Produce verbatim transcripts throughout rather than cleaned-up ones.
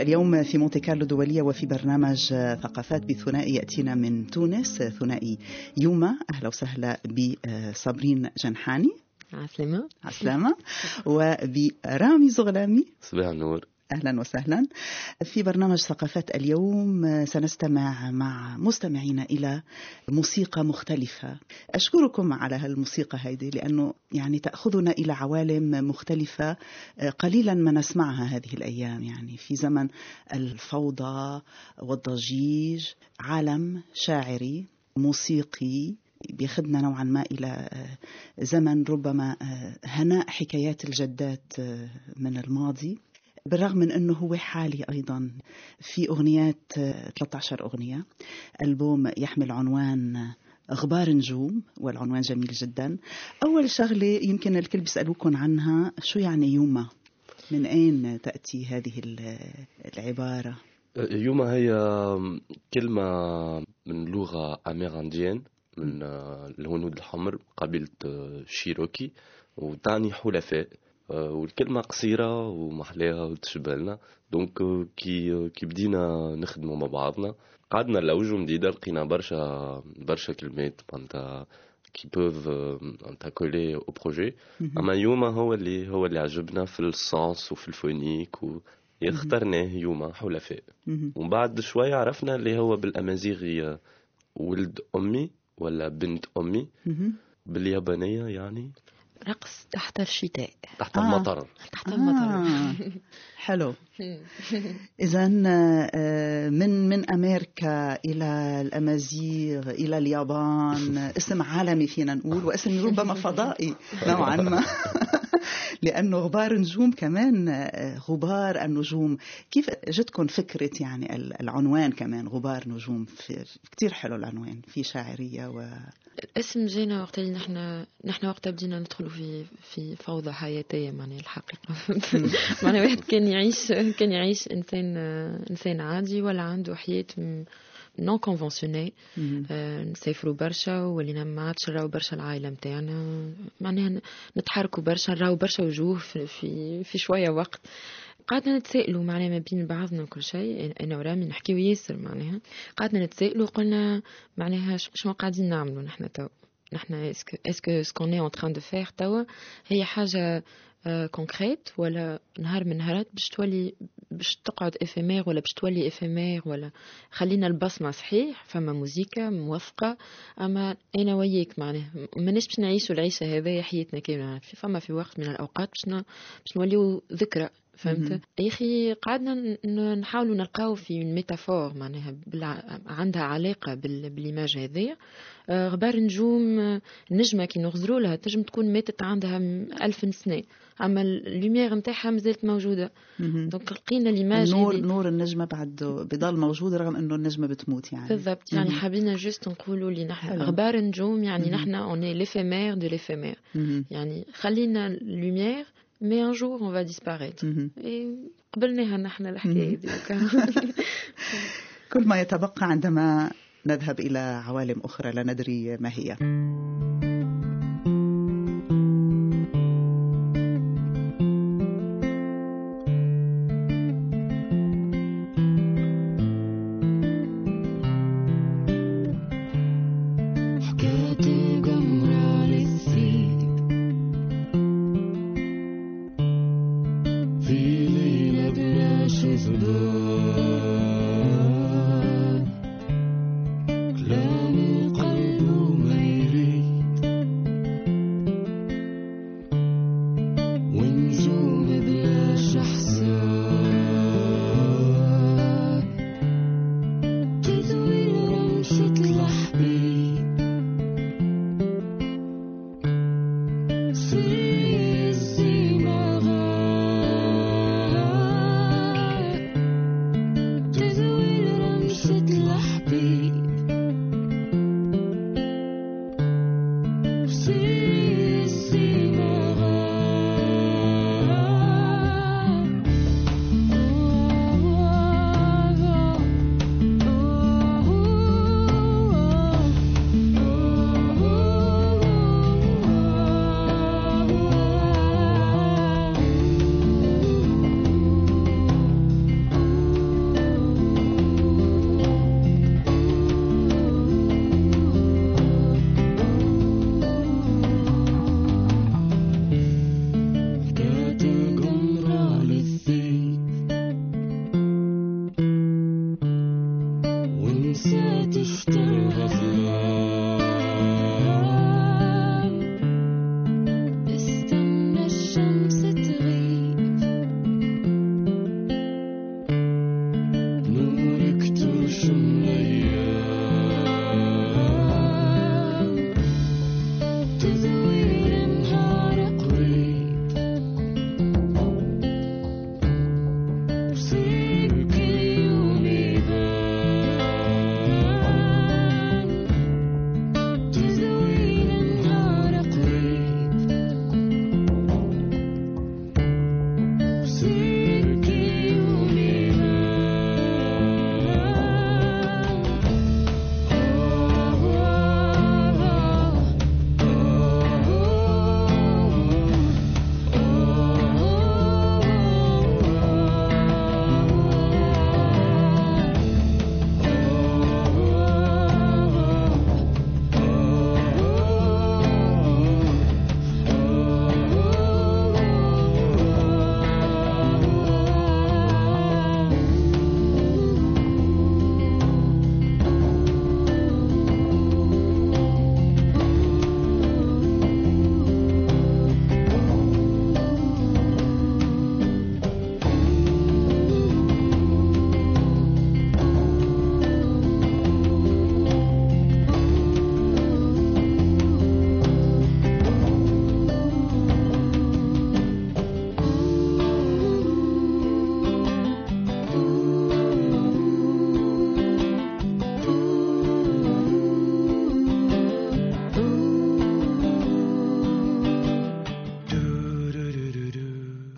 اليوم في مونتي كارلو دولية وفي برنامج ثقافات بثنائي يأتينا من تونس، ثنائي يوما. أهلا وسهلا بصابرين جنحاني. عسلامة. عسلامة. وبرامي زغلامي. صباح النور. أهلا وسهلا. في برنامج ثقافات اليوم سنستمع مع مستمعين إلى موسيقى مختلفة. أشكركم على هالموسيقى هذه لأنه يعني تأخذنا إلى عوالم مختلفة قليلا ما نسمعها هذه الأيام، يعني في زمن الفوضى والضجيج، عالم شاعري موسيقي بيخدنا نوعا ما إلى زمن ربما هناء حكايات الجدات من الماضي، بالرغم من أنه هو حالي أيضا. في أغنيات ثلاثة عشر أغنية، ألبوم يحمل عنوان غبار نجوم، والعنوان جميل جدا. أول شغلة يمكن الكل بيسألوكم عنها، شو يعني يوما؟ من أين تأتي هذه العبارة؟ يوما هي كلمة من لغة أميرانديين، من الهنود الحمر، قبيلة شيروكي، وتعني حلفاء. والكلمة قصيرة ومحلاها وتشبهلنا. دونك كي كي بدينا نخدموا مع بعضنا، قعدنا لوجه مديدة، لقينا برشا برشا كلمات معناتها كي بوف تاكولي او بروجي. اما يوما هو اللي هو اللي عجبنا في السانس وفي الفونيك، واخترناه يوما حلفاء. ومن بعد شوية عرفنا اللي هو بالأمازيغي ولد أمي ولا بنت أمي، باليابانية يعني رقص تحت الشتاء، تحت آه. المطر تحت المطر. آه. حلو. إذن من من أمريكا إلى الأمازيغ إلى اليابان، اسم عالمي فينا نقول، واسم ربما فضائي نوعا ما. لأنه غبار نجوم كمان، غبار النجوم. كيف جتكم فكرة يعني العنوان كمان غبار نجوم؟ في كتير حلو العنوان، في شاعرية. و الاسم جينا وقت اللي نحن نحن وقت بدينا ندخلوا في في فوضى حياتية، معناها الحقيقة. معناها واحد كان يعيش كان يعيش إنسان إنسان عادي، ولا عنده حياة نون كونفنسيونيل. نسافروا برشا، ولينا ما عادش نراو برشا العائلة متاعنا، معناها نتحركوا برشا، نراو برشا وجوه في في, في شوية وقت. قعدنا نتسائلوا معناها ما بين بعضنا كل شيء، انا ورامي نحكيو ياسر. معناها قعدنا نتسائلوا، قلنا معناها شنو قاعدين نعملوا نحن تو، نحن اسكو اسكو سكون اي اون تران دو فير توا هي حاجه كونكريت، ولا نهار من نهارات باش تولي باش تقعد افيمير، ولا باش تولي افيمير، ولا خلينا البصمه صحيح فما موسيقى موثقه. اما انا وياك معناها ماناش باش نعيشوا العيشه هذه حياتنا كامله، فما في وقت من الاوقات باش باش نوليو ذكرى. فهمت يا اخي؟ قعدنا نحاولوا نلقاو في ميتافور معناها عندها علاقه بالايماج هذه. غبار نجوم، نجمه كي نغزروا لها تنجم تكون ماتت عندها ألف سنه، اما اللوميير نتاعها مازالت موجوده. دونك لقينا الايماج نور نور النجمه بعد بضل موجود رغم انه النجمه بتموت. يعني بالضبط. يعني حابين جوست نقولوا لي نحن غبار نجوم، يعني نحن اون اي ليفيمير دو ليفيمير. يعني خلينا اللوميير mais un jour on va disparaître. mm-hmm. et قبلناها نحن الحكاية دي. كل ما يتبقى عندما نذهب إلى عوالم أخرى لا ندري ما هي.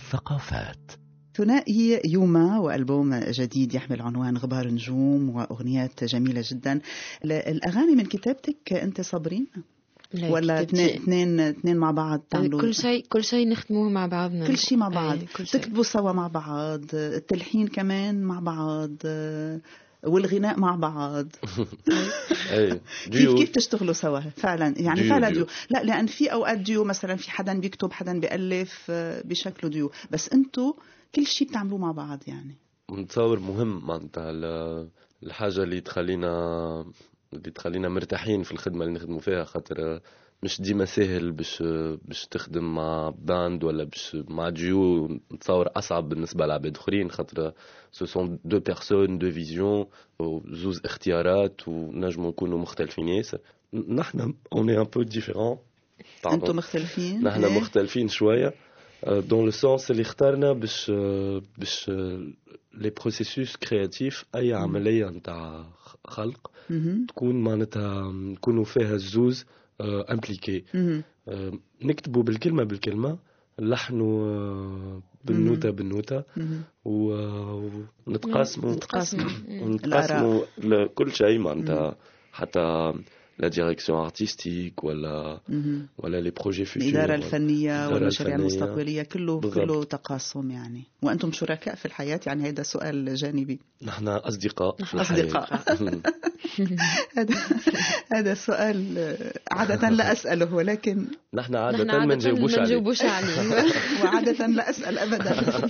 الثقافات. ثنائي يوما وألبوم جديد يحمل عنوان غبار نجوم وأغنيات جميلة جدا. الأغاني من كتابتك أنت صابرين ولا اثنين اثنين مع بعض تعملوا كل شيء كل شيء نختموه مع بعضنا، كل شيء مع بعض، تكتبوا سوا مع بعض، التلحين كمان مع بعض والغناء مع بعض. كيف كيف تشتغلوا سوا فعلا يعني ديو فعلا ديو. ديو لا لأن في أوقات ديو مثلا في حدا بيكتب حدا بيألف بشكله ديو، بس أنتوا كل شيء بتعملوه مع بعض. يعني متصور مهم معناتها الحاجة اللي تخلينا اللي تخلينا مرتاحين في الخدمة اللي نخدموا فيها، خاطر مش ديما سهل باش باش تخدم مع باند ولا باش مع ديو. نتصور أصعب بالنسبة لعباد آخرين، خاطر سو سون دو بيرسون دو فيزيون وزوز اختيارات ونجموا نكونوا مختلفين ياسر. نحن اون اي ان بو ديفيرون. انتم مختلفين؟ نحن ايه؟ مختلفين شوية دون لو سونس اللي اخترنا باش باش لي بروسيسوس كرياتيف اي عملية نتاع خلق تكون معناتها نكونوا فيها الزوز امبليكي. نكتبوا بالكلمة بالكلمة، نلحنوا بالنوتة بالنوتة ونتقاسموا ونتقاسموا كل شيء معناتها، حتى لا ديريكسيون ارتستيك ولا ولا لي بروجي فيتور، الإدارة الفنية والمشاريع المستقبلية، كله بالضبط. كله تقاسم يعني. وأنتم شركاء في الحياة يعني؟ هذا سؤال جانبي. نحن أصدقاء أصدقاء هذا هذا سؤال عادة لا أسأله، ولكن نحن عادة ما نجاوبوش عليه وعادة لا أسأل أبدا.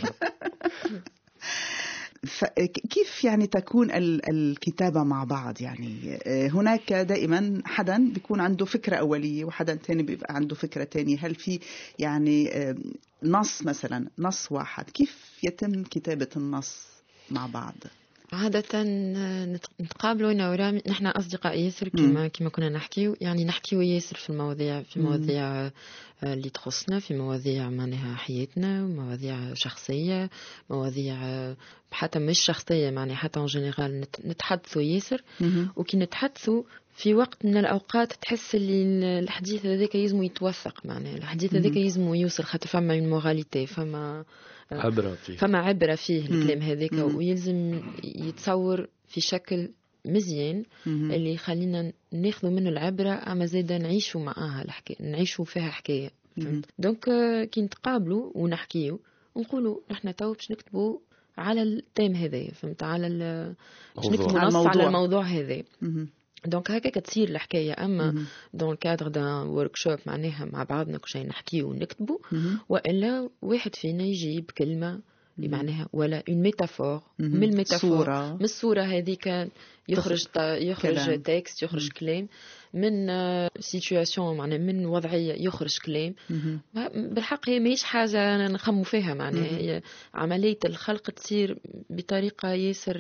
كيف يعني تكون الكتابة مع بعض؟ يعني هناك دائما حدا بيكون عنده فكرة أولية وحدا تاني بيبقى عنده فكرة تانية. هل في يعني نص مثلا نص واحد؟ كيف يتم كتابة النص مع بعض؟ عادة نتقابلوا أنا ورامي، نحن أصدقاء ياسر كما كما كنا نحكي، يعني نحكي ياسر في المواضيع في مواضيع اللي تخصنا، في مواضيع معناها حياتنا، مواضيع شخصية، مواضيع حتى مش شخصية معناها حتى en général نتحدثوا ياسر. وكي نتحدثوا في وقت من الأوقات تحس اللي الحديث هذاك يزمو يتوثق، معناها الحديث هذاك يزمو يوصل، خاطر فما une moralité، فما عبرة فيه فما عبرة فيه الكلام هذاك، ويلزم يتصور في شكل مزيان اللي يخلينا ناخذ منه العبرة، أما زيدا نعيشوا معاها الحكاية، نعيشوا فيها حكاية. دونك كي نتقابلوا ونحكيوا ونقولوا نحن تو باش نكتبوا على التيم هذا، فهمت، على باش نكتبوا نص على الموضوع هذا. دونك هكا كتصير الحكايه. اما دون الكادر دان وركشوب معناها مع بعضنا كل شيء نحكيه ونكتبوا، والا واحد فينا يجيب كلمه معناها ولا اون ميتافور من الميتافور من الصوره هذيك يخرج يخرج تكست، يخرج كلام من سيتوياسيون معناها من وضعيه يخرج كلام. بالحق هي ماهيش حاجه نخمو فيها، معناها هي عمليه الخلق تصير بطريقه ياسر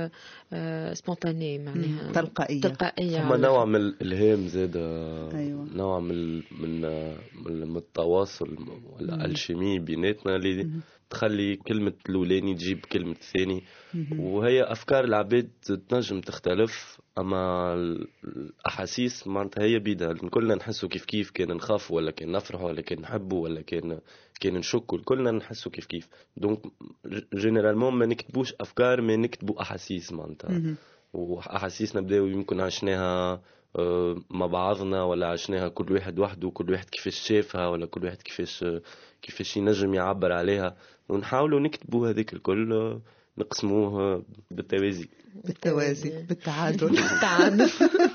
سبونتانيه، معناها تلقائيه تلقائيه. ثم نوع من الالهام زاد. أيوة. نوع من من من التواصل والالشيمي بيناتنا اللي تخلي كلمة الأولاني تجيب كلمة الثاني. وهي أفكار العباد تنجم تختلف، أما الأحاسيس معناتها هي بيدها كلنا نحسوا كيف كيف، كان نخاف ولا كان نفرح ولا كان نحبه ولا كان كان نشك، كلنا نحسوا كيف كيف. دونك جينيرالمون ما نكتبوش أفكار، ما نكتبوا أحاسيس معناتها. وأحاسيسنا بداو يمكن عشناها مع بعضنا ولا عشناها كل واحد وحده، كل واحد كيفاش شافها ولا كل واحد كيفاش كيفاش ينجم يعبر عليها، ونحاولوا نكتبوا هذيك الكل نقسموه بالتوازي بالتوازي بالتعادل بالتعادل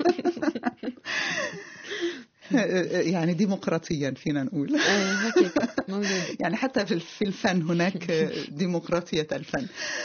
يعني ديمقراطيا فينا نقول. يعني حتى في الفن هناك ديمقراطية الفن.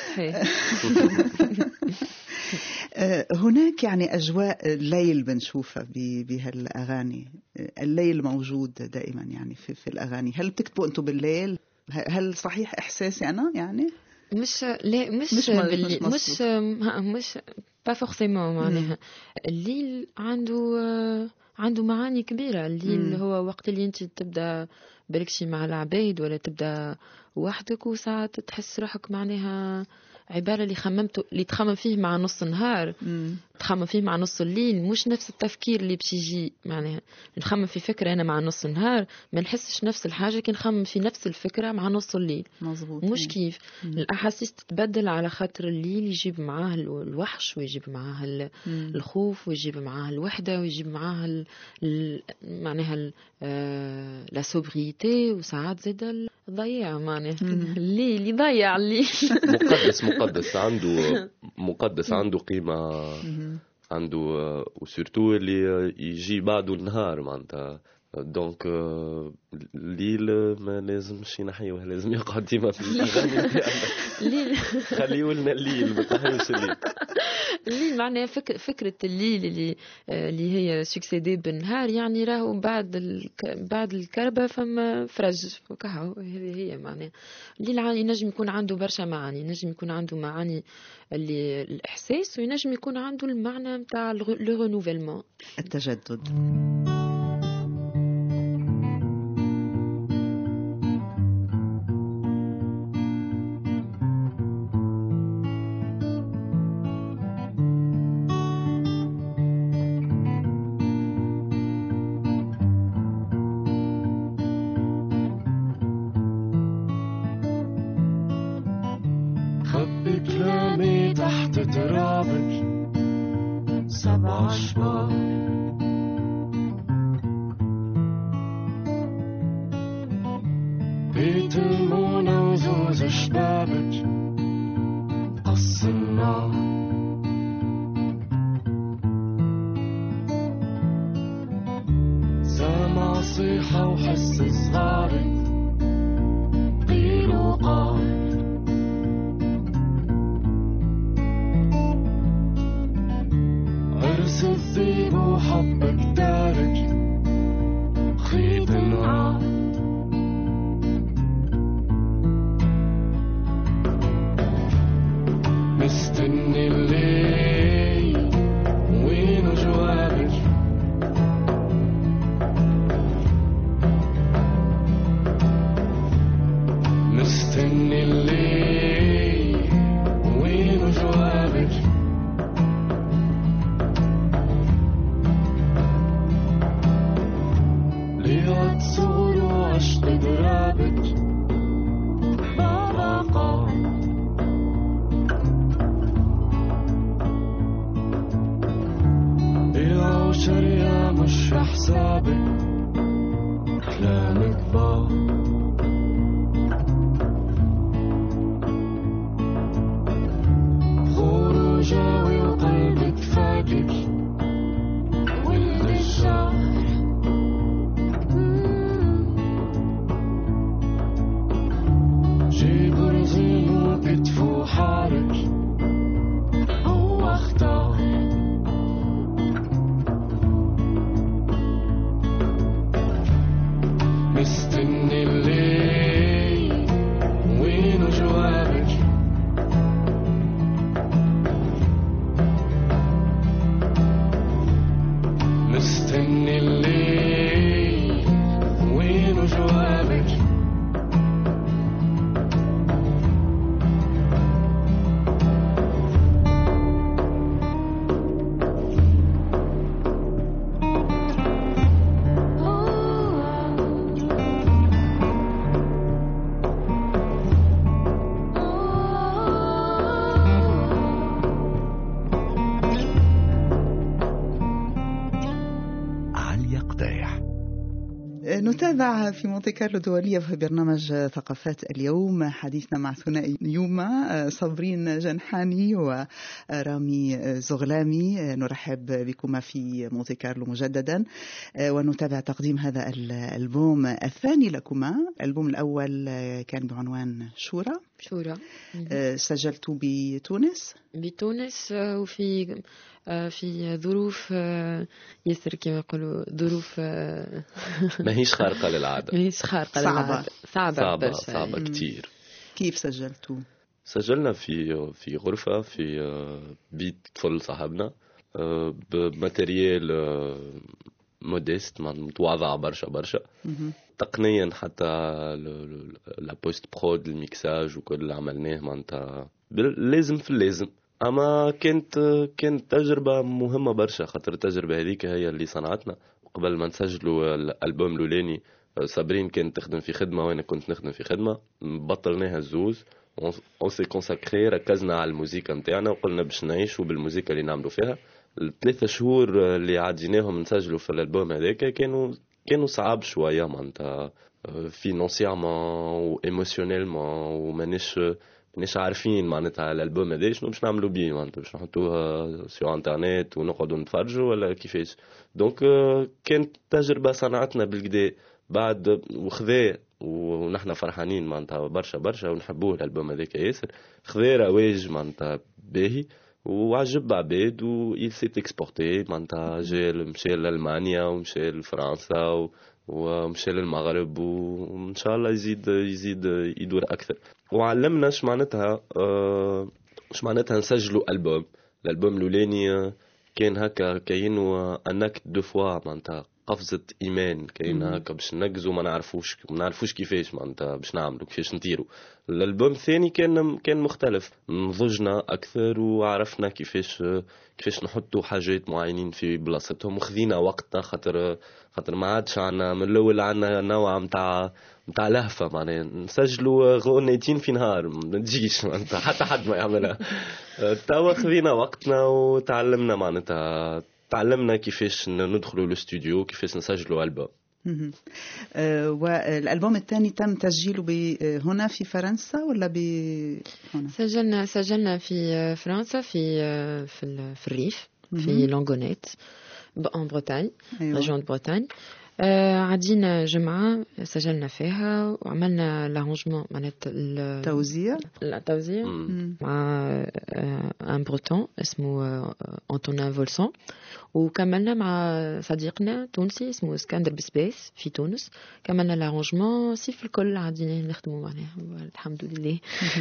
هناك يعني أجواء الليل بنشوفها بهالأغاني، الليل موجود دائما يعني في, في الأغاني. هل بتكتبوا أنتوا بالليل؟ هل صحيح إحساسي أنا يعني؟ مش لا مش مش بالليل، مش مش با فورسيمون معناها. الليل عنده عنده معاني كبيرة. الليل هو وقت اللي أنت تبدأ بركشي مع العبايد ولا تبدا وحدك، وساعات تحس روحك معناها عبارة اللي خممته اللي تخمم فيه مع نص النهار مم. تخمم فيه مع نص الليل، مش نفس التفكير اللي باش يجي. معناها نخمم في فكرة أنا مع نص النهار ما نحسش نفس الحاجة كي نخمم في نفس الفكرة مع نص الليل. مزبوط. مش كيف مم. الأحاسيس تتبدل على خاطر الليل يجيب معاه الوحش ويجيب معاه الخوف ويجيب معاه الوحدة ويجيب معاه ال... ال... معناها ال... آه... لا سوبريتي، وساعات زاد الضياع. معناها الليل يضيع الليل. مقدس مقدس عنده مقدس عنده قيمة، عنده وسورتو اللي يجي بعده النهار معناتها. دونك الليل ما لازمش ينحيوه، لازم يقعد ديما في الأغاني الليل. خليه لنا الليل، ما تنحيوش الليل. الليل معناها فك... فكرة الليل اللي اللي هي سكسيدي بالنهار، يعني راهو بعد ال... بعد الكربة فما فرج وكهو. هذه هي معناها الليل. ينجم يكون عنده برشا معاني، ينجم يكون عنده معاني اللي الإحساس، وينجم يكون عنده المعنى متاع لو رينوفيلمون، التجدد. سبع أشبار بيت المونة وزوز شبابك قص النار، سامع صيحة وحس صغارك قيل وقال، عرس الذيب وحبك تارك خيط نعاد، مستني الليل وين جوابك، مستني الليل وين جوابك، ليعد صور وعشق درابك بابا قال، يا شريا مش حسابك كلامك بار، خروجاوي وقلبك فاكك والغشار، جيب رزين وكتفو حارك هو اختار، مستني الليل وين جوابك، مستني الليل وين جوابك، نتابع في مونتي كارلو دولية في برنامج ثقافات اليوم حديثنا مع ثنائي يوما صابرين جنحاني ورامي زغلامي. نرحب بكما في مونتي كارلو مجددا ونتابع تقديم هذا الألبوم الثاني لكما. الألبوم الأول كان بعنوان شورى شورى سجلت بتونس بتونس وفي في ظروف ياسر كما يقولوا ظروف ما هيش خارقة للعادة، ما هيش خارقة صعبة. للعادة، صعبة صعبة, صعبة, صعبة كتير. كيف سجلتوا؟ سجلنا في في غرفة في بيت طفل صاحبنا بماتريال موديست متواضعة برشا برشا. تقنيا حتى لا بوست برود الميكساج وكل اللي عملناه معناتها لازم في اللازم. اما كانت كانت تجربه مهمه برشا، خاطر التجربه هذيك هي اللي صنعتنا. قبل ما نسجلوا الالبوم الاولاني صابرين كانت تخدم في خدمه وانا كنت نخدم في خدمه، بطلناها الزوز اون سي كونساكري، ركزنا على الموسيقى نتاعنا وقلنا باش نعيشوا بالموسيقى اللي نعملوا فيها. الثلاثة شهور اللي عديناهم نسجلوا في الالبوم هذاك كانوا كانوا صعاب شويه معناتها فينانسيامون وايموشنيلمون، ومانيش مانيش عارفين معناتها الالبوم هذا شنو باش نعملوا بيه، معناتها باش نحطوها سو انترنت ونقعدوا نتفرجوا ولا كيفاش. دونك كانت تجربه صنعتنا بالكدا بعد وخذا، ونحن فرحانين معناتها برشا برشا ونحبوه الالبوم هذاك ياسر. خذا رواج معناتها باهي وعجب عباد ويل سي اكسبورتي معناتها، جا مشى لألمانيا ومشى لفرنسا ومشى للمغرب، وان شاء الله يزيد يزيد يدور اكثر. وعلمنا اش معناتها اش معناتها نسجلوا البوم. الالبوم الاولاني كان هكا كاينو انك دو فوا معناتها قفزه ايمان، كاين هكا باش ننقزوا ما نعرفوش ما نعرفوش كيفاش معناتها باش نعملوا كيفاش نطيروا. الالبوم الثاني كان كان مختلف، نضجنا اكثر وعرفنا كيفاش كيفاش نحطوا حاجات معينين في بلاصتهم، وخذينا وقتنا خاطر خاطر ما عادش عندنا من الاول عندنا نوع نتاع نتاع لهفه، معناها نسجلوا غنيتين في نهار ما تجيش معناتها حتى حد ما يعملها. توا خذينا وقتنا وتعلمنا معناتها تعلمنا كيفاش ندخلوا الاستوديو، كيفاش نسجلوا ألبوم. والألبوم الثاني تم تسجيله هنا في فرنسا ولا ب هنا؟ سجلنا سجلنا في فرنسا في في في الريف في لونغونيت en Bretagne, أيوة. région de Bretagne. آه عدينا جمعة سجلنا فيها وعملنا لارونجمون معناتها التوزيع التوزيع مع ان بروتون اسمه أنطونين فولسون، وكملنا مع صديقنا تونسي اسمه اسكندر بسبيس في تونس. كملنا لارونجمون سي في الكل عاديين نخدموا معناها الحمد لله.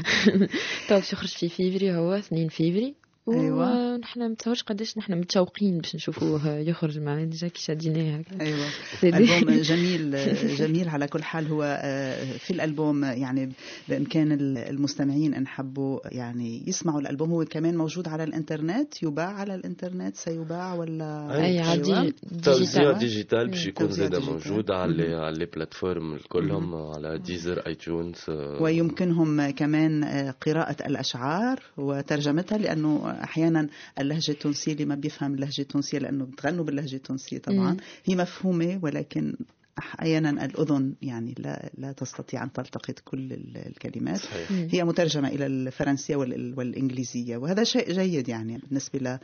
تو يخرج في فيفري، هو اثنين فيفري. ايوه نحن ما نتصورش قداش نحن متشوقين باش نشوفوه يخرج معنا ديجا كي شاديناه. ايوه البوم جميل جميل على كل حال. هو في الالبوم يعني بامكان المستمعين ان حبوا يعني يسمعوا الالبوم، هو كمان موجود على الانترنت، يباع على الانترنت سيباع ولا اي عادي توزيع ديجيتال باش يكون زاده موجود على على لي بلاتفورم كلهم، على ديزر اي تيونز، ويمكنهم كمان قراءة الاشعار وترجمتها، لانه احيانا اللهجه التونسيه اللي ما بيفهم اللهجه التونسيه لانه بتغنوا باللهجه التونسيه طبعا مم. هي مفهومه، ولكن احيانا الاذن يعني لا لا تستطيع ان تلتقط كل الكلمات. صحيح. هي مترجمه الى الفرنسيه والانجليزيه، وهذا شيء جيد يعني بالنسبه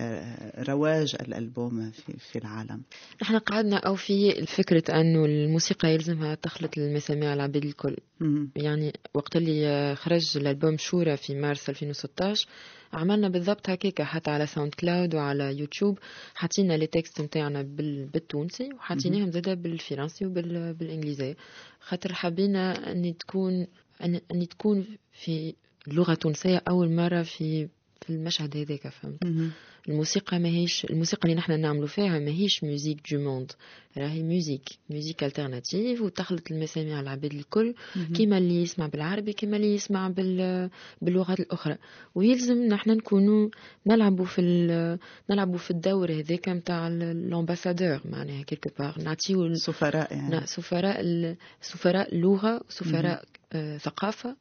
لرواج الالبوم في في العالم. احنا قعدنا او في فكره انه الموسيقى يلزمها تخلط المسامع العباد الكل. مم. يعني وقت اللي خرج الالبوم شورى في مارس ألفين وستة عشر عملنا بالضبط هكاك، حتى على ساوند كلاود وعلى يوتيوب حطينا لي تكست نتاعنا بالتونسي وحطيناهم زاده بالفرنسي وبالانجليزيه، خاطر حبينا ان تكون ان, أن تكون في اللغه التونسيه اول مره في في المشهد هذاك، فهمت؟ الموسيقى ما هيش الموسيقى اللي نحن نعملوا فيها ما هيش ميوزيك دو موند، راهي ميوزيك ميوزيك الترناتيف وتخلط المسامع العباد الكل، كيما اللي يسمع بالعربي كيما اللي يسمع بال باللغات الاخرى. ويلزم نحن نكونوا نلعبوا في نلعبوا في الدور هذاك نتاع الامباسادور، معناها كيلكو بار نعطيو السفراء يعني سفراء سفراء اللغه وسفراء آه ثقافه،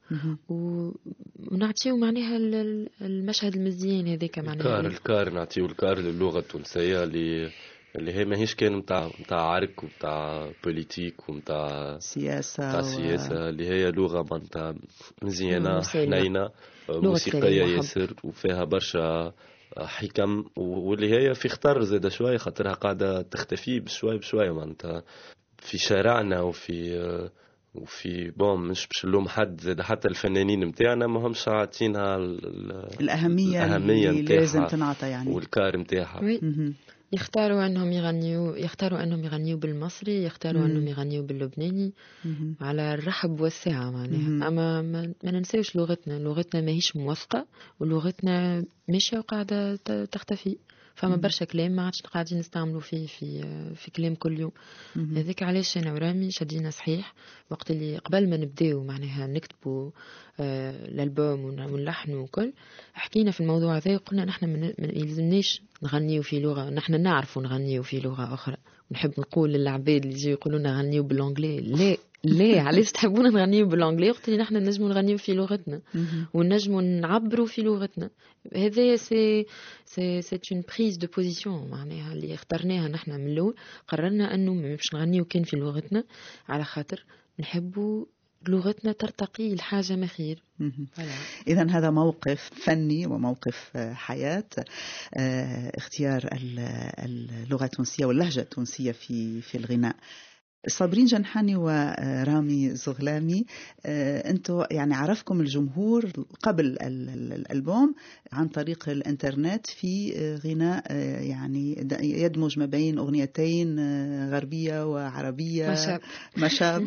ونعطيو معناها المشهد المزيان هذاك، معناها الكار الكار نعطيو الكار للغه التونسيه اللي اللي هي ماهيش كان نتاع نتاع عرك ونتاع بوليتيك ونتاع سياسه نتاع سياسه و... اللي هي لغه معناتها مزيانه حنينه موسيقيه ياسر وفيها برشا حكم، واللي هي في خطر زاده شويه خاطرها قاعده تختفي بشوي بشوي معناتها في شارعنا وفي وفي بوم مش باش نلوم حد زاد، حتى الفنانين نتاعنا ما همش عاطينها الأهمية, الأهمية اللي لازم تنعطى يعني والكار نتاعها. يختاروا انهم يغنيوا يختاروا انهم يغنيوا بالمصري، يختاروا انهم يغنيوا باللبناني على الرحب والسعه معناها. اما ما, ما ننساوش لغتنا، لغتنا ماهيش موثقه ولغتنا ماشيه وقاعده تختفي. فما برشا كلام ما عادش قاعدين نستعملوا فيه في في كلام كل يوم. هذاك علاش انا ورامي شدينا صحيح وقت اللي قبل ما نبداو معناها نكتبوا آه الالبوم ونلحنوا وكل حكينا في الموضوع هذا وقلنا نحن ما يلزمناش نغنيو في لغه، نحن نعرفوا نغنيو في لغه اخرى. نحب نقول للعباد اللي يجيو يقولوا لنا غنيو بالانجلي، لا لا علاش تحبونا نغنيو بالانجلي وقت اللي نحن نجموا نغنيو في لغتنا ونجموا نعبروا في لغتنا. هذا سي سي سي اون بريز دو بوزيسيون معناها اللي اخترناها نحن من الاول. قررنا انه ما باش نغنيو كان في لغتنا على خاطر نحبوا لغتنا ترتقي لحاجه ما خير. إذا هذا موقف فني وموقف حياة، اختيار اللغة التونسية واللهجة التونسية في في الغناء. صابرين جنحاني ورامي زغلامي، أنتوا يعني عرفكم الجمهور قبل الألبوم عن طريق الإنترنت في غناء يعني يدمج ما بين أغنيتين غربية وعربية مشاب مشاب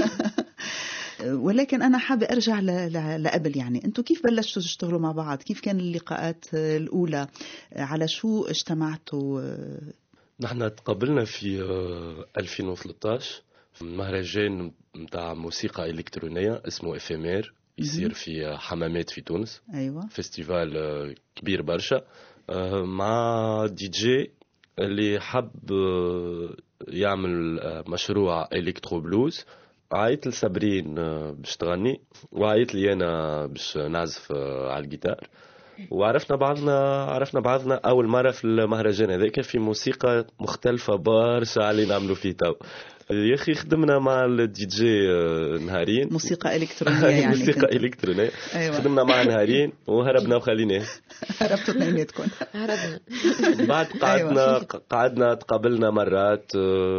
ولكن أنا حابة أرجع لقبل، يعني أنتوا كيف بلشتوا تشتغلوا مع بعض؟ كيف كان اللقاءات الأولى؟ على شو اجتمعتوا؟ نحن تقابلنا في ألفين وثلاثة عشر في مهرجان متاع موسيقى إلكترونية اسمه إفيمير يصير في حمامات في تونس. أيوة. فيستيفال كبير برشا مع دي جي اللي حب يعمل مشروع إلكترو بلوز. عيط لصابرين باش تغني وعيط لي أنا باش نعزف على الجيتار، وعرفنا بعضنا عرفنا بعضنا أول مرة في المهرجان هذاك في موسيقى مختلفة برشا علي نعملوا فيه تو. يا أخي خدمنا مع الدي جي نهارين موسيقى إلكترونية يعني موسيقى إلكترونية. أيوة. خدمنا مع نهارين وهربنا وخليناه. هربتوا بيناتكم. هربنا. بعد قعدنا قعدنا تقابلنا مرات.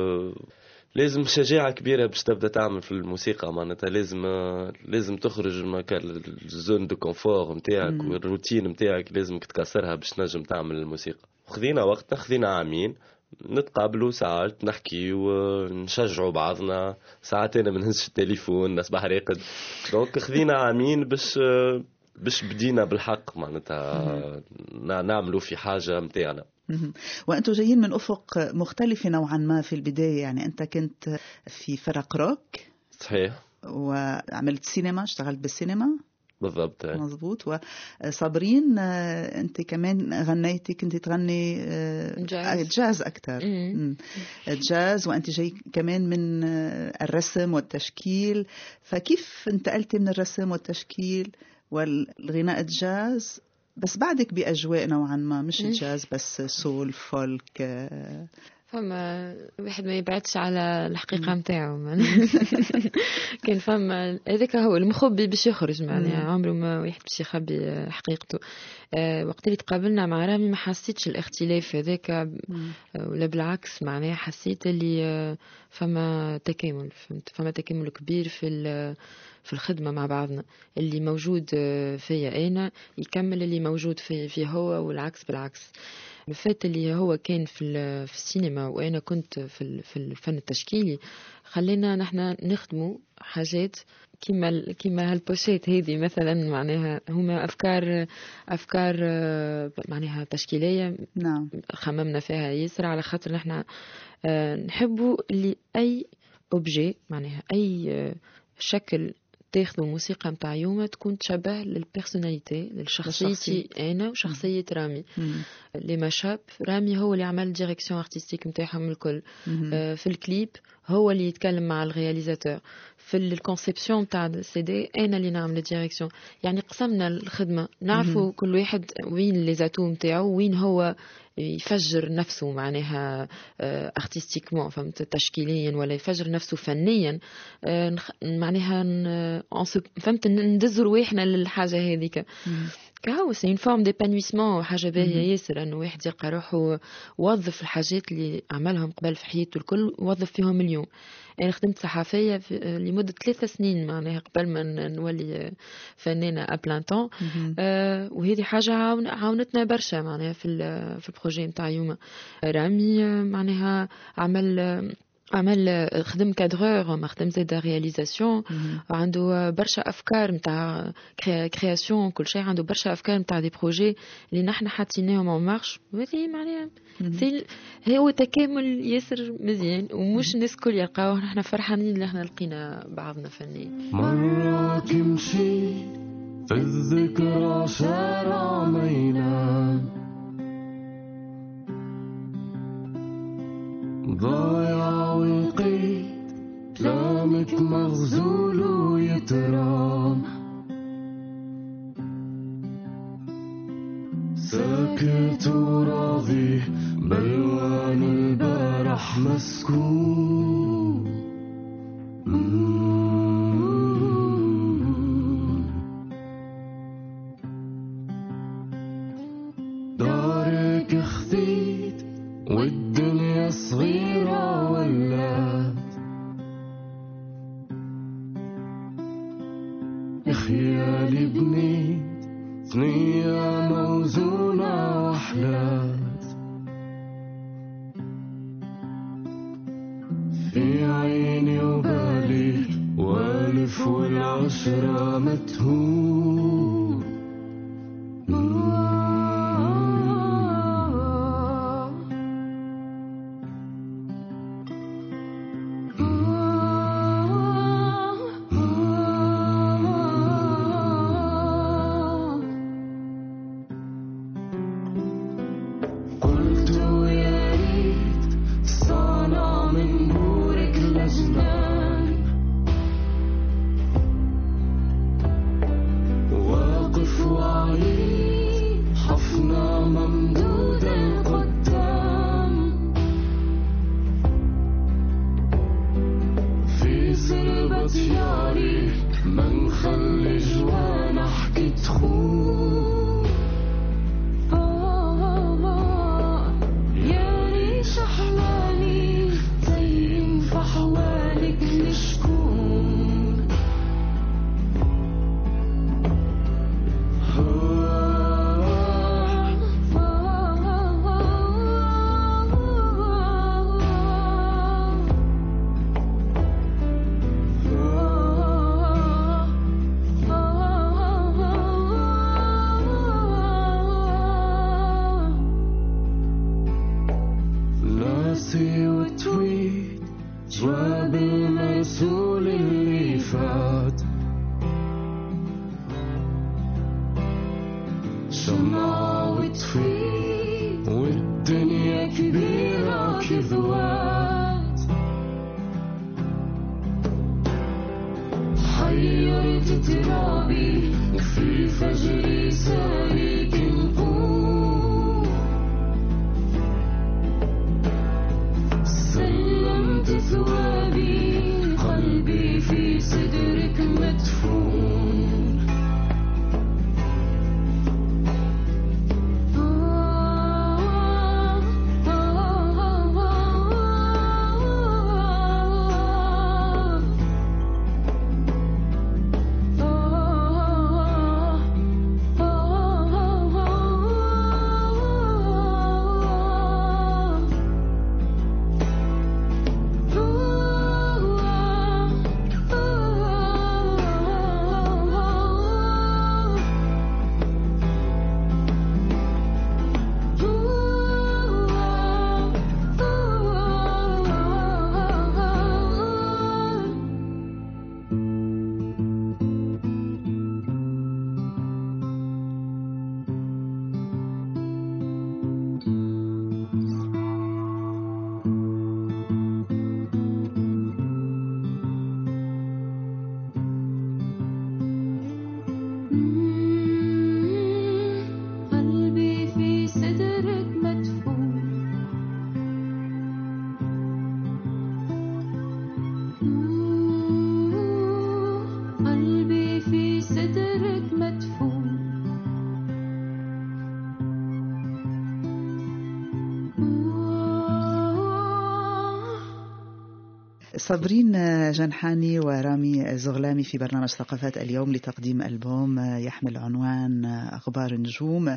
لازم شجاعة كبيرة باش تبدأ تعمل في الموسيقى، معناتها لازم لازم تخرج من الزون دو كونفور نتاعك والروتين نتاعك لازمك تكسرها باش نجم تعمل الموسيقى. خذينا وقتنا، خذينا عامين نتقابلوا ساعات نحكي ونشجعوا بعضنا. ساعات انا منهزش التليفون نصبح راقد. دونك خذينا عامين باش باش بدينا بالحق معناتها نعملوا في حاجة متاعنا. وأنتوا جايين من أفق مختلف نوعا ما في البداية، يعني أنت كنت في فرق روك صحيح وعملت سينما، اشتغلت بالسينما بالضبط. مزبوط. وصابرين أنت كمان غنيتي، كنت تغني جاز, جاز أكتر. جاز، وأنت جاي كمان من الرسم والتشكيل، فكيف انتقلتي من الرسم والتشكيل والغناء الجاز بس بعدك بأجواء نوعا ما مش الجاز بس سول فولك؟ فما واحد ما يبعدش على الحقيقة متاعه. كان فما هذاك هو المخبي باش يخرج معناها، عمره ما واحد باش يخبي حقيقته. أه وقت اللي تقابلنا مع رامي ما حسيتش الاختلاف هذاك، ولا بالعكس معناها حسيت اللي فما تكامل، فهمت فما تكامل كبير في في الخدمة مع بعضنا. اللي موجود فيا أنا يكمل اللي موجود في في هو، والعكس بالعكس. الفات اللي هو كان في في السينما وأنا كنت في في الفن التشكيلي خلينا نحن نخدموا حاجات كيما كيما هالبوشيت هذه مثلا، معناها هما أفكار أفكار معناها تشكيلية. نعم. خممنا فيها يسرع على خاطر نحن نحبوا اللي أي أوبجي معناها أي شكل تاخذوا موسيقى متاع يوم تكون تشبه للبيرسوناليتي للشخصيتي انا وشخصيه رامي. لي ماشاب رامي هو اللي عمل ديريكسيون ارتستيك نتاعهم الكل. آه في الكليب هو اللي يتكلم مع الرياليزاتور. في الكونسيبسيون تاع السي دي انا اللي نعمل الديريكسيون. يعني قسمنا الخدمه، نعرفوا كل واحد وين لي زاتو نتاعو وين هو يفجر نفسه معناها ارتستيكمون، فهمت، تشكيليا، ولا يفجر نفسه فنيا معناها فهمت ندز روحنا للحاجه هذيك. كهو سي اون فورم ديبانويسمون، حاجه باهيه ياسر انه واحد يلقى روحه وظف الحاجات اللي عملهم قبل في حياته الكل وظف فيهم اليوم. انا خدمت صحفيه لمده ثلاثة سنين معناها قبل ما نولي فنانه ابلان طون. آه وهذه حاجه عاونتنا برشا معناها في في البروجي نتاع يوما. رامي معناها عمل عمل خدم كادغور ما خدم زيد رياليزاسيون عنده برشا افكار نتاع كرياسيون كل شيء عنده برشا افكار نتاع دي بروجي اللي نحن حاطيناهم اون مارش ولي معناها سي هو تكامل ياسر مزيان ومش الناس الكل يلقاوه نحن فرحانين اللي احنا لقينا بعضنا فنان. مرة تمشي في الذكرى شارع مينا ضايع وقيت كلامك مغزول ويترام ساكت وراضي بلوان البارح مسكون دارك خذيت والدنيا صغيرة ولات خيالي بنيت ثنية موزونة وحلات في عيني وبالي والف والعشرة متهون صابرين جنحاني ورامي زغلامي في برنامج ثقافات اليوم لتقديم ألبوم يحمل عنوان أخبار النجوم،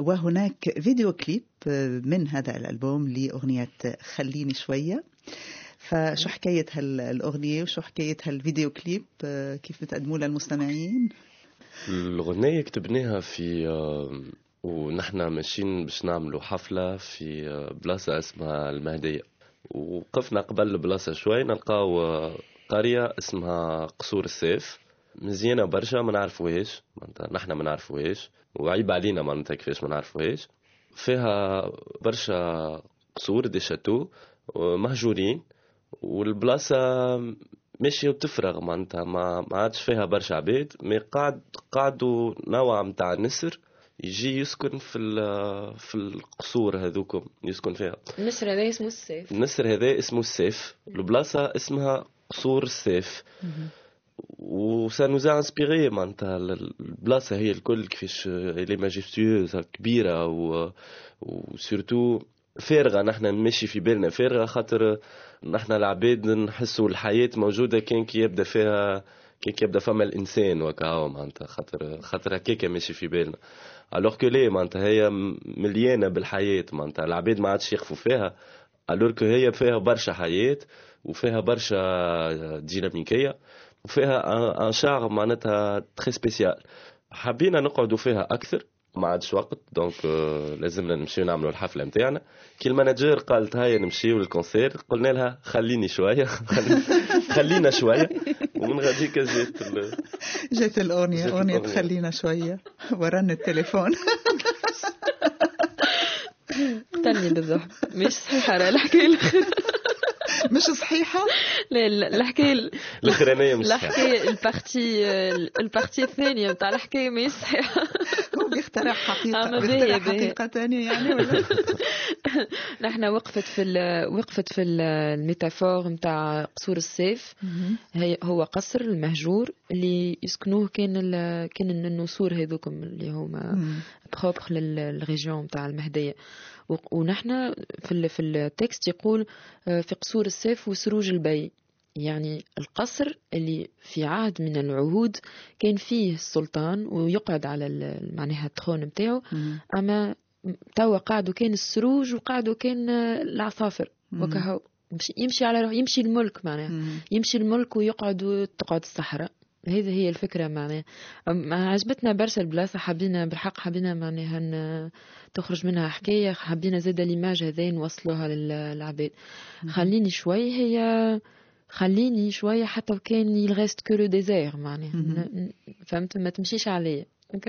وهناك فيديو كليب من هذا الألبوم لأغنية خليني شوية. فشو حكاية هالأغنية وشو حكاية هالفيديو كليب كيف بتقدموا للمستمعين؟ الأغنية كتبناها في ونحن ماشيين باش نعملوا حفلة في بلاصة اسمها المهدية، وقفنا قبل البلاصة شوي نلقاو قرية اسمها قصور السيف، مزيانة برشا ما نعرفوهاش، نحن ما نعرفوهاش وعيب علينا معناتها كيفاش ما نعرفوهاش. فيها برشا قصور دي شاتو مهجورين، والبلاصة ماشية وتفرغ معناتها ما ما عادش فيها برشا عباد، مي قاعد قاعدوا نوع متاع نسر يجي يسكن في في القصور هذوكم يسكن فيها. النسر هذا اسمه السيف. النسر هذا اسمه السيف، البلاصة اسمها قصور السيف. وسانوزا انسبيري معناتها البلاصة هي الكل كيفاش لي ماجيستيوز كبيرة و وسورتو فارغة، نحن نمشي في بالنا فارغة خاطر نحن العباد نحسوا الحياة موجودة كان كي يبدأ فيها كي يبدأ فما الإنسان وكاو معناتها خاطر خاطر هكاك ماشي في بالنا. alors que ليه معناتها هي مليانة بالحياة معناتها العباد ما عادش يخفوا فيها، alors que هي فيها برشا حياة وفيها برشا ديناميكية وفيها ان شار معناتها تري سبيسيال. حبينا نقعدوا فيها أكثر ما عادش وقت دونك euh, لازمنا نمشيو نعملوا الحفله نتاعنا. كي المانجر قالت هاي نمشيو للكونسير قلنا لها خليني شويه خلينا شويه، ومن غاديك جات ال... جات الاغنيه اغنيه خلينا شويه ورن التليفون. قتلني بالضحك مش صحيحه الحكايه مش صحيحة. لا الحكاية الأخرانية مش صحيحة. الحكاية البارتي البارتي الثانية بتاع الحكاية مش صحيحة. هو بيخترع حقيقة بيخترع حقيقة ثانية يعني ولا؟ نحن وقفت في وقفت في الميتافور متاع قصور السيف. هي هو قصر المهجور اللي يسكنوه كان كان النسور هذوكم اللي هما بروبر للريجيون متاع المهدية. ونحن في في التكست يقول في قصور السيف وسروج البي، يعني القصر اللي في عهد من العهود كان فيه السلطان ويقعد على معناها التخون متاعه، اما توا قاعدوا كان السروج وقاعدوا كان العصافر وكهو يمشي على يمشي الملك معناها يمشي الملك ويقعد تقعد الصحراء. هذه هي الفكرة معناها. عجبتنا برشا البلاصة، حبينا بالحق حبينا معناها تخرج منها حكاية، حبينا زادة ليماج هذين نوصلوها للعباد. خليني شوي هي خليني شوية حتى وكان يلغيست كو لو ديزير معناها فهمت ما تمشيش عليه.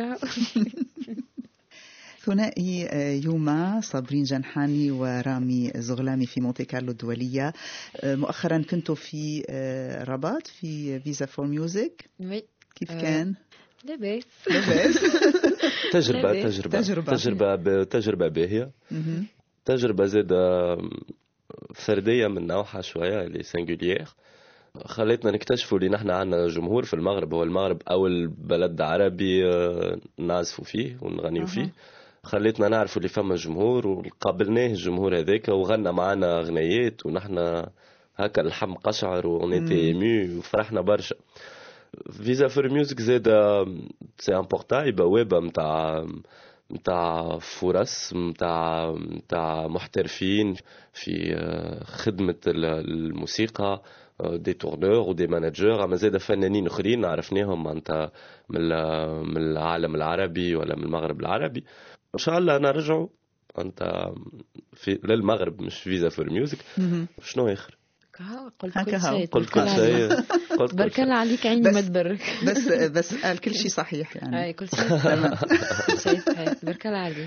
ثنائي يوما صابرين جنحاني ورامي زغلامي في مونتي كارلو الدولية. مؤخرا كنتوا في رباط في فيزا فور ميوزك، كيف كان؟ لاباس لاباس. تجربة تجربة تجربة تجربة تجربة باهية، تجربة زادة فردية من نوعها شوية اللي سينجوليير، خليتنا نكتشفوا اللي نحن عنا جمهور في المغرب. هو المغرب أول بلد عربي نعزفوا فيه ونغنيوا فيه، خليتنا نعرفوا اللي فما جمهور وقابلناه الجمهور هذاك وغنى معنا غنيات ونحن هكا اللحم قشعر ونيتي ايمو وفرحنا برشا. فيزا فور ميوزك زادا سي ان بورتاي بوابه نتاع نتاع فرص نتاع نتاع محترفين في خدمه الموسيقى، دي تورنور ودي مانجر، اما زاده فنانين اخرين عرفناهم معناتها من من العالم العربي ولا من المغرب العربي. ان شاء الله نرجعوا انت في للمغرب مش فيزا فور ميوزك. شنو اخر قلت كل شيء قلت كل شيء بارك الله عليك عيني ما تبرك بس بس قال كل شيء صحيح يعني. اي كل شيء تمام كل شيء صحيح بارك الله عليك.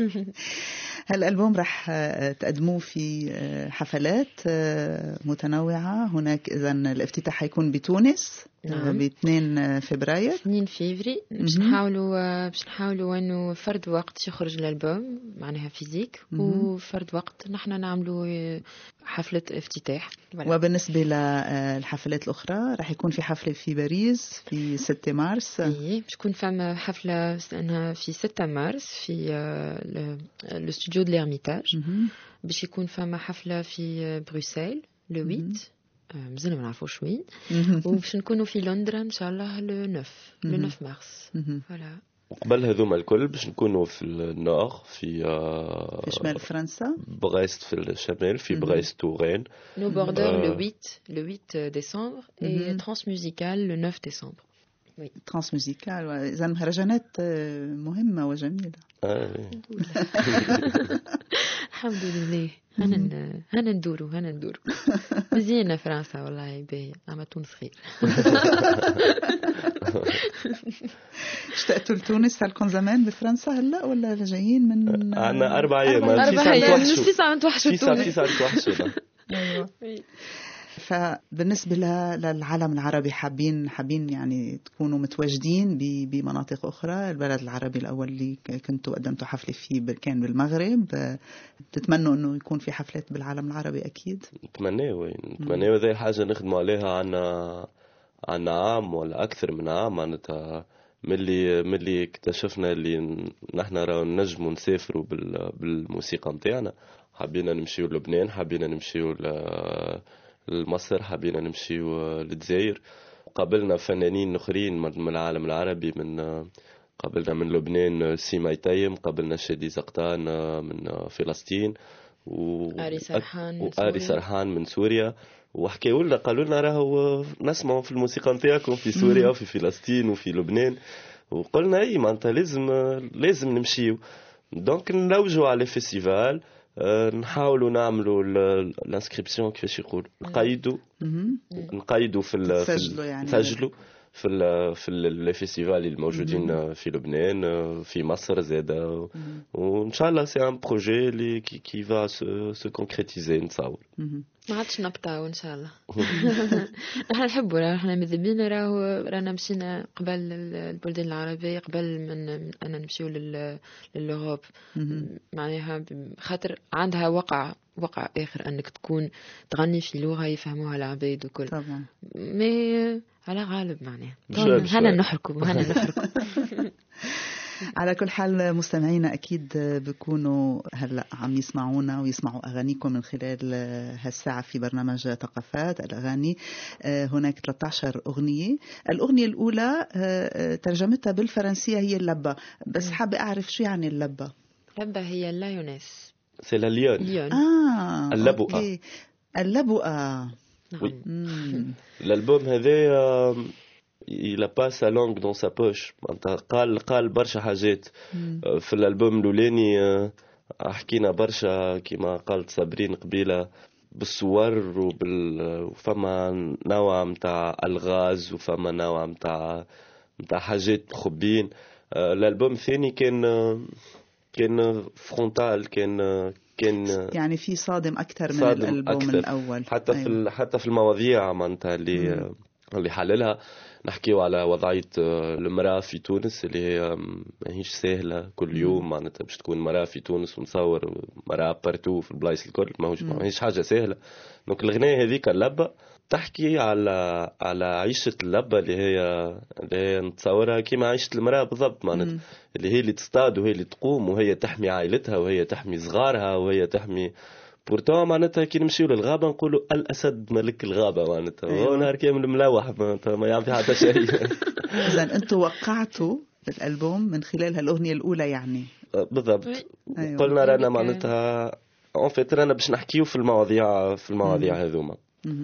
هالألبوم راح تقدموه في حفلات متنوعة هناك، إذا الافتتاح حيكون بتونس ب اثنين فبراير اثنين فيفري. باش نحاولوا باش نحاولوا انه فرد وقت يخرج الالبوم معناها فيزيك وفرد وقت نحن نعملوا حفلة افتتاح. وبالنسبة للحفلات الأخرى راح يكون في حفلة في باريس في ستة مارس. اي باش تكون فما حفلة في ستة مارس في الاستوديو دو ليرميتاج. باش يكون فما حفلة في بروكسل لو ثمانية مازلنا ما نعرفوش وين، وباش نكونوا في لندن ان شاء الله لو تسعة لو تسعة مارس. فوالا وقبل هذوما الكل باش نكونوا في النور في في شمال فرنسا، بغيست في الشمال في بغيست تورين. نو بوردر لو huit le huit décembre et Transmusical le neuf décembre. Oui. ترانسموزيكال. إذا مهرجانات مهمة وجميلة. الحمد لله. هنا هنا ندورو هنا ندورو. مزيانة فرنسا والله باهية، أما تونس خير. اشتقتوا لتونس؟ هلكم زمان بفرنسا هلا ولا جايين من؟ عنا أربع أيام. أربع أيام مش في ساعة توحشوا تونس. في ساعة توحشوا. أيوة. فبالنسبة للعالم العربي حابين حابين يعني تكونوا متواجدين بمناطق أخرى. البلد العربي الأول اللي كنتوا قدمتوا حفلة فيه كان بالمغرب، تتمنوا إنه يكون في حفلات بالعالم العربي؟ أكيد نتمنى نتمنى وهذه الحاجة نخدموا عليها. عنا عنا عام ولا أكثر من عام معناتها ملي ملي اكتشفنا اللي نحن راو نجموا نسافروا بالموسيقى متاعنا. حابين نمشيو لبنان، حابين نمشيو لمصر، حابين نمشيو للجزائر. قابلنا فنانين اخرين من العالم العربي، من قابلنا من لبنان سيما تيم، قابلنا شادي زقطان من فلسطين، وآري سرحان وآري سرحان من سوريا. وحكيوا لنا قالوا لنا راهو نسمعوا في الموسيقى نتاعكم في سوريا وفي فلسطين وفي لبنان. وقلنا اي معناتها لازم لازم نمشيو. دونك نلوجوا على فيستيفال، نحاولوا نعملوا الانسكريبسيون كيفاش يقول نقيدوا نقيدوا في نسجلوا يعني نسجلوا في ال في الفيستيفال الموجودين في لبنان في مصر زاده. وان شاء الله سي ان بروجي اللي كي كي فا سو كونكريتيزي نتصور. ما عادش نبطاو ان شاء الله. احنا نحبوا راه احنا مذبين راهو رانا مشينا قبل البلدان العربيه قبل من انا نمشيو للأوروب. معناها خاطر عندها وقع وقع اخر انك تكون تغني في لغه يفهموها العباد وكل طبعا. مي على غالب معناها هنا نحركم هنا نحركم. على كل حال مستمعينا أكيد بيكونوا هلأ عم يسمعونا ويسمعوا أغانيكم من خلال هالساعة في برنامج ثقافات الأغاني. هناك ثلاثة عشر أغنية. الأغنية الأولى ترجمتها بالفرنسية هي اللبة، بس حابة أعرف شو يعني اللبة. اللبة هي اللايونيس، سي لا ليون. آه اللبؤة. اللبؤة. نعم. الألبوم هذا il a pas sa langue dans sa poche. قال قال برشا حاجات في الألبوم الأولاني. حكينا برشا كما قالت صابرين قبيلة بالصور وبال وفما نوع متاع الغاز وفما نوع متاع متاع حاجات مخبين. الألبوم الثاني كان كان فرونتال، كان كان يعني في صادم أكثر من الألبوم أكثر. الأول حتى أيوة. في حتى في المواضيع معناتها اللي مم. اللي حللها. نحكيو على وضعية المرأة في تونس اللي هي ماهيش سهلة كل يوم معناتها باش تكون مرأة في تونس ونصور مرأة بارتو في البلايص الكل ماهوش ماهيش حاجة سهلة. دونك الغناية هذيك اللبة تحكي على على عيشة اللبة اللي هي اللي هي نتصورها كيما عيشة المرأة بالضبط معناتها، اللي هي اللي تصطاد وهي اللي تقوم وهي تحمي عائلتها وهي تحمي صغارها وهي تحمي بورتو. معناتها كي نمشيو للغابة نقولوا الأسد ملك الغابة معناتها. أيوة. نهار كامل ملوح معناتها ما يعرف حتى شيء. إذن أنتوا وقعتوا الألبوم من خلال هالأغنية الأولى يعني. بالضبط. أيوة. قلنا رانا معناتها en fait رانا باش نحكيو في المواضيع في المواضيع هذوما.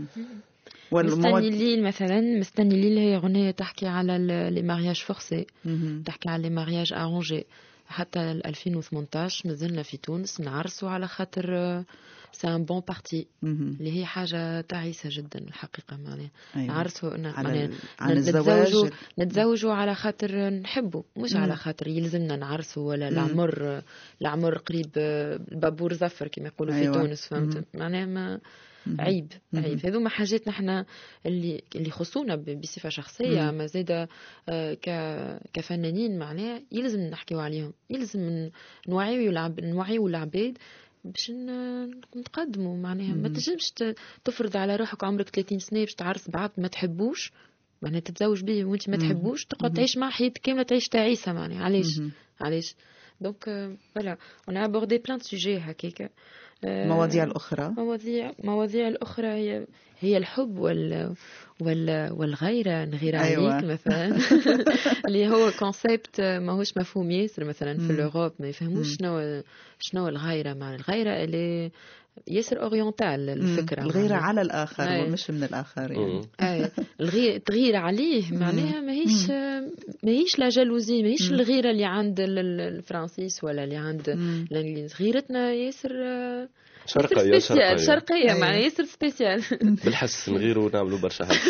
مستني ليل مثلا مستني ليل هي أغنية تحكي على لي مارياج فورسي، تحكي على لي مارياج أرونجي. حتى ألفين وثمانية عشر مازلنا في تونس نعرسوا على خاطر سي ان بون بارتي اللي هي حاجه تعيسه جدا الحقيقه. معناها أيوة. نعرسوا ان نتزوجوا نتزوجوا على خاطر نحبوا مش مم. على خاطر يلزمنا نعرسوا ولا العمر العمر قريب البابور زفر كما يقولوا أيوة. في تونس فهمت معناها ما عيب عيب. هذو ما حاجات نحن اللي اللي خصونا بصفه شخصيه ما زاده ك كفنانين معناها يلزم نحكيوا عليهم، يلزم نوعيوا العب نوعيوا العباد باش نتقدموا معناها. ما تنجمش تفرض على روحك عمرك ثلاثين سنه باش تعرس بعض ما تحبوش معناها تتزوج به وانت ما تحبوش تقعد تعيش مع حياتك كامله تعيش تعيسه معناها. علاش علاش دونك فوالا on a abordé plein de sujets هكاك المواضيع الأخرى مواضيع مواضيع الأخرى هي هي الحب وال وال والغيرة، نغير عليك. أيوة. مثلا اللي هو كونسيبت ماهوش مفهوم ياسر مثلا في الأوروب، ما يفهموش شنو شنو الغيرة. مع الغيرة اللي ياسر اورينتال الفكره، الغيره على الاخر أي. ومش من الاخر يعني. اي الغيره تغير عليه معناها ماهيش ماهيش لا جالوزي، ماهيش الغيره اللي عند الفرنسيس ولا اللي عند الانجليز. غيرتنا ياسر شرقيه شرقيه شرقيه معناها ياسر سبيسيال. بالحس نغيروا ونعملوا برشا حاجات.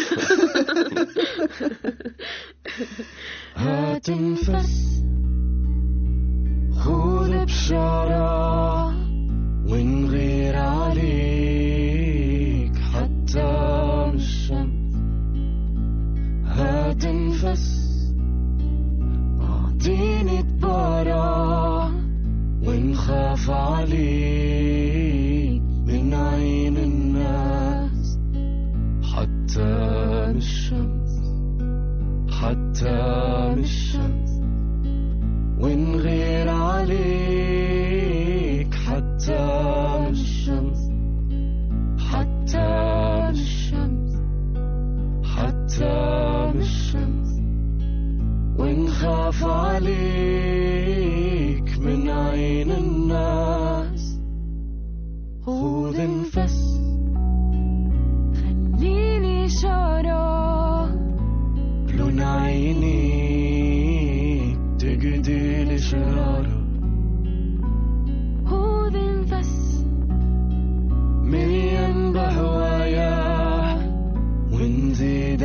هاتنفس خذ بشارة ونغير عليك حتى من الشمس. هاتنفس أعطيني تبارة ونخاف عليك من عين الناس حتى من الشمس، حتى من الشمس. ونغير عليك حتى من الشمس، حتى من الشمس، حتى من الشمس. ونخاف عليك من عين الناس. خذ نفس خليني إشارة بلون عينيك تقدي الإشارة. خذ نفس مليان بهوايا ونزيد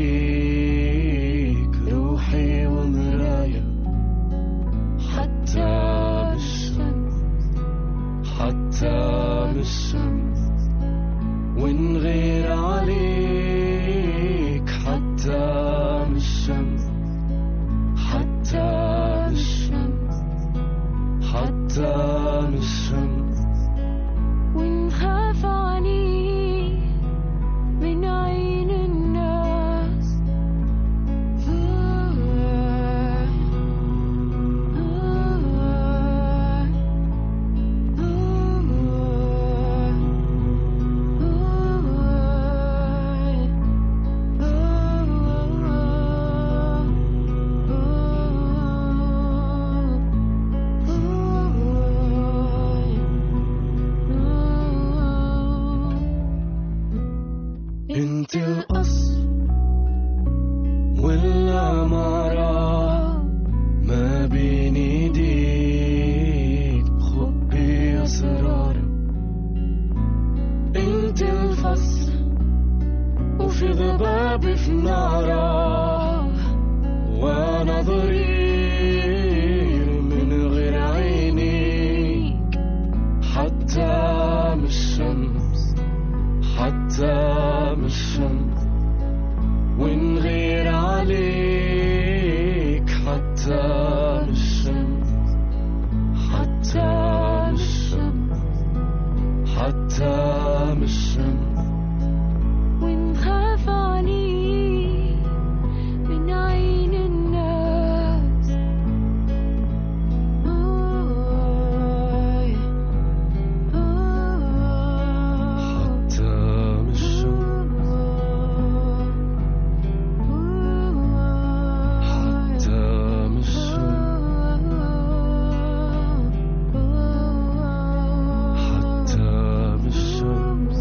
عليك روحي ومرايا حتى من الشمس، حتى من الشمس. ونغير عليك حتى من الشمس، حتى من الشمس، حتى من الشمس. ونخاف عليك من عين الناس. انت الأصل والأمارة ما بين ايديك، خبي أسرار. انت الفصل وفي ضبابي في نارة، وانا ضرير من غير عينيك حتى من الشمس، حتى من الشمس. ونغير عليك حتى من الشمس، حتى من الشمس، حتى من الشمس. ونخاف عليك من عين الناس. حتى من الشمس، حتى من الشمس، حتى من الشمس.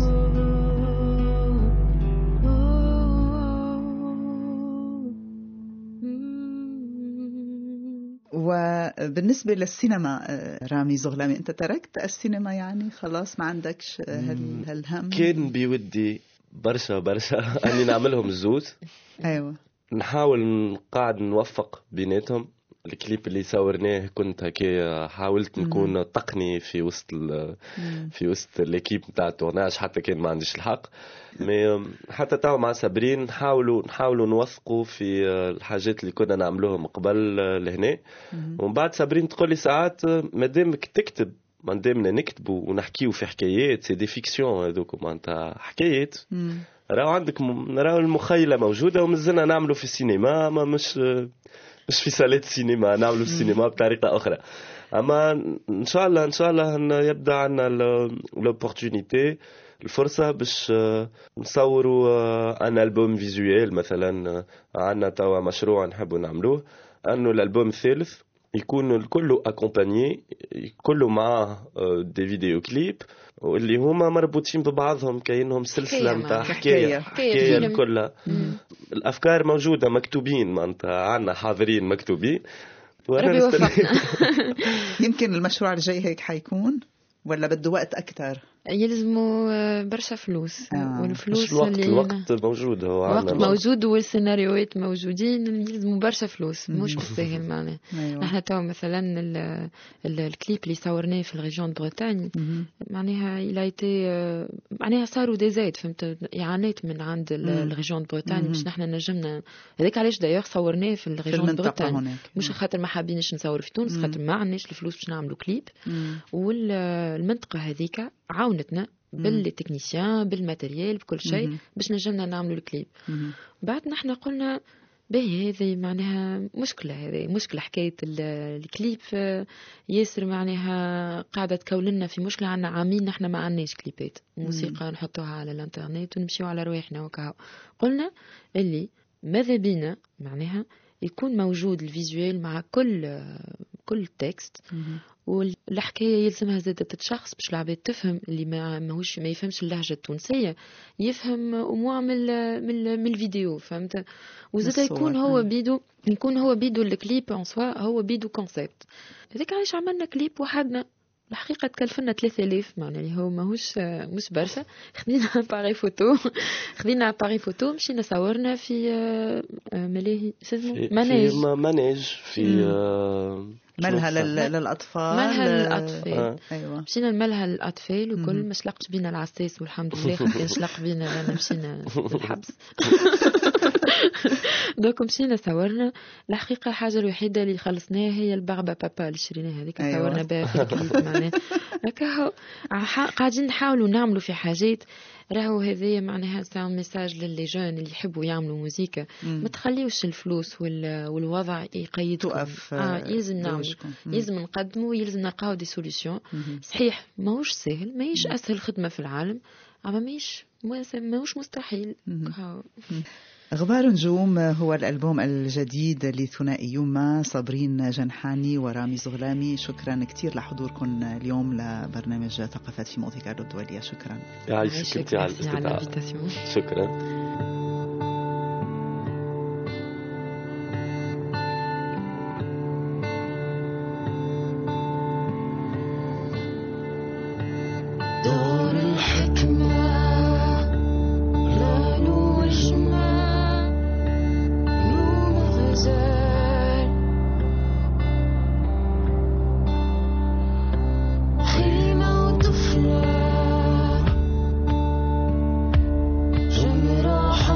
وبالنسبة للسينما رامي زغلامي، أنت تركت السينما يعني خلاص ما عندكش هال هالهم؟ كان بودي برشا برشا أني نعملهم الزوز. أيوة. نحاول قاعد نوفق بيناتهم. الكليب اللي صورناه كنت هكا حاولت نكون تقني في وسط في وسط ليكيب نتاع التورناج، حتى كان ما عنديش الحق. مي حتى تاو مع صابرين نحاولوا نحاولوا نوثقوا في الحاجات اللي كنا نعملوهم قبل لهنا. ومن بعد صابرين تقول لي ساعات مادامك تكتب، مادامنا نكتبوا ونحكيوا في حكايات سي دي فيكسيون هذوك معناتها حكايات، راهو عندك راهو المخيله موجوده ومازلنا نعملوا في السينما، ما مش مش في صالات السينما، نعملوا في السينما بطريقه اخرى. اما ان شاء الله ان شاء الله إن يبدا عندنا لوبورتونيتي الفرصه باش آه، نصوروا آه، ان البوم فيزويل مثلا. آه، عندنا توا مشروع نحبوا نعملوه انه الالبوم الثالث يكون كله اكومبانيي، كله معاه آه، دي فيديو كليب واللي هما مربوطين ببعضهم كأنهم سلسله حكاية نتاع معناها. حكايه حكاية حكايه فيلم. كلها. مم. الافكار موجوده مكتوبين معناتها، عندنا حاضرين مكتوبين وأنا ربي نستنى. يوفقنا. يمكن المشروع الجاي هيك حيكون ولا بده وقت أكتر؟ يلزموا آه، برشا فلوس، آه. مش والفلوس الوقت اللي الوقت موجود، هو الوقت عندنا موجود والسيناريوهات موجودين، يلزموا برشا فلوس مش مم. بالسهل معناها. أيوة. نحن تو مثلا ال- ال- الكليب اللي صورناه في الريجون بريطاني مهم. معناها إلى إيتي معناها صاروا دي زايد، فهمت، إعانات من عند ال- مم. الريجون بريطاني مهم. باش نحن نجمنا. هذاك علاش دايوغ صورناه في في الريجون المنطقة بريطاني، هناك. مش خاطر ما حابينش نصور في تونس، مم. خاطر ما عندناش الفلوس باش نعملوا كليب. مم. والمنطقة هذيك عاونتنا بالتكنيسيان بالماتريال بكل شيء مهم. باش نجمنا نعملوا الكليب. مهم. بعد نحن قلنا باهي هذه معناها مشكلة، هذه مشكلة حكاية ال- الكليب آه، ياسر معناها قاعدة تكولنا في مشكلة. عنا عامين نحن ما عندناش كليبات موسيقى نحطوها على الانترنت ونمشيو على رواحنا وكهو. قلنا اللي ماذا بينا معناها يكون موجود الفيزوال مع كل آه، كل تكست، مهم. والحكايه يلزمها زادة تتشخص باش العباد تفهم اللي ما ماهوش ما يفهمش اللهجه التونسيه يفهم اموا من ال- من ال- من الفيديو، فهمت. وزاد الصور، يكون هو أي. بيدو يكون هو بيدو الكليب ان سوا، هو بيدو كونسيبت. هذاك علاش عملنا كليب وحدنا. الحقيقة تكلفنا ثلاثة آلاف معناها اللي هو ماهوش مش برشا. خدينا اباري فوتو خدينا اباري فوتو مشينا صورنا في آه، آه، ملاهي اسمه في مناج في م- مناج في مم. آه، ملهى شنو لل- للأطفال. ملهى للأطفال. آه. أيوة. مشينا الملهى للأطفال وكل مهم. ما شلقش بينا العساس والحمد لله، خاطر شلق بينا أنا مشينا للحبس. دوك مشينا صورنا. الحقيقة الحاجة الوحيدة اللي خلصناها هي البغبة بابا اللي شريناها هذيك، أيوة. صورنا بها في الكليب معناها هكا هو. ع- قاعدين نحاولوا نعملوا في حاجات راهو هذه معناها سان ميساج للي جون اللي يحبوا يعملوا موسيقى. مم. ما تخليوش الفلوس وال- والوضع يقيدكم. توقف آه يلزم نعمل، بوجهكم. مم. يلزم نقدموا، يلزم نلقاو دي سوليسيون. مهم. صحيح ماهوش سهل، ماهيش اسهل خدمه في العالم، اما ماهيش ماهوش مستحيل. مهم. هاو. غبار نجوم هو الألبوم الجديد لثنائي يوما صابرين جنحاني ورامي زغلامي. شكرا كثير لحضوركم اليوم لبرنامج ثقافات في مونتي كارلو الدولية. شكرا. يعيشك انت على ميرسي على الاستدعاء. الانفيتاسيون. شكرا. دور الحكمة رانو وجمع نوم غزال خيمة وطفلة جمرة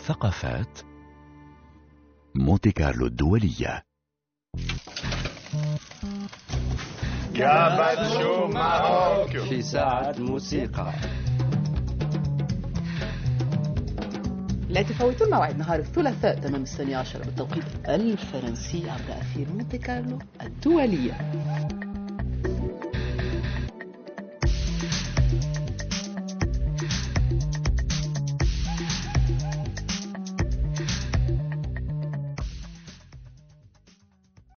ثقافات مونتي كارلو الدولية. جاباتشو ماروك في ساعة موسيقى. لا تفوتون موعد نهار الثلاثاء تمام الثانية عشر بالتوقيت الفرنسي عبر أثير مونتي كارلو الدولية.